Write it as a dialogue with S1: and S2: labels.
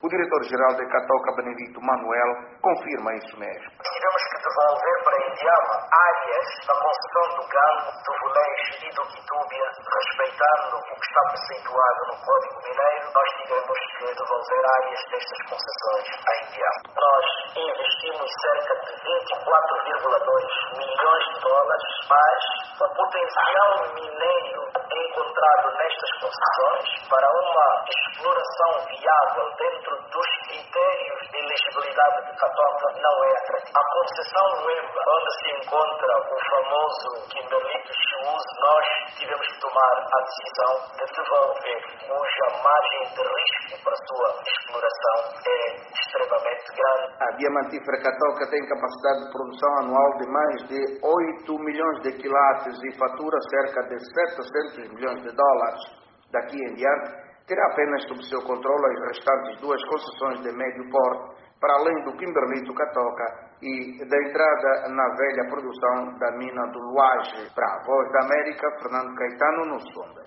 S1: O diretor-geral de Catoca, Benedito Manuel, confirma isso mesmo.
S2: Tivemos que devolver para Indiama áreas da concessão do Gango, do Voleixo e do Quitúbia, respeitando o que está precentuado no Código Mineiro. Nós tivemos que devolver áreas destas concessões a Indiama. Nós investimos cerca de 24,2 milhões de dólares, mas o potencial minério encontrado nestas concessões para uma exploração viável dentro dos critérios de elegibilidade de Catoca não é atrativo. A concessão Luemba, onde se encontra o famoso Kimberlito Chiuso, nós tivemos que tomar a decisão de devolver, cuja margem de risco para a sua exploração é extremamente grande.
S1: A diamantífera Catoca tem capacidade de produção anual de mais de 8 milhões de quilates e fatura cerca de 700 milhões de dólares. Daqui em diante, terá apenas sob seu controle as restantes duas concessões de médio porte, para além do Kimberlito Catoca e da entrada na velha produção da mina do Luage. Para a Voz da América, Fernando Caetano, no Sonda.